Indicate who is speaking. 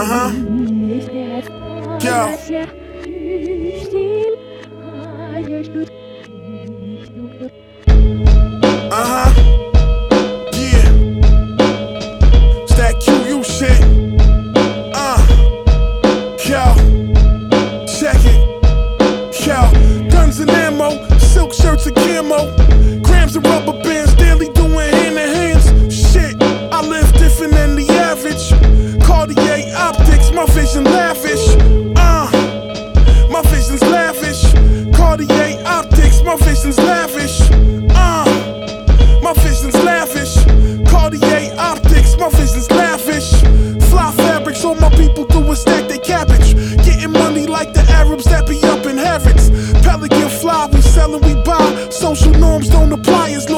Speaker 1: Uh-huh. Yo. Uh-huh. Yeah. It's that QU shit. Yo. Check it. Yo. Guns and ammo, silk shirts and camo, grams of rubber bands, daily doing hand in hands. Shit, I live different than the average. Cartier optics, my vision lavish. My vision's lavish. Cartier optics, my vision's lavish. My vision's lavish. Cartier optics, my vision's lavish. Fly fabrics, all my people do is stack they cabbage. Getting money like the Arabs that be up in Harrods. Pelican fly, we sellin', we buy. Social norms don't apply as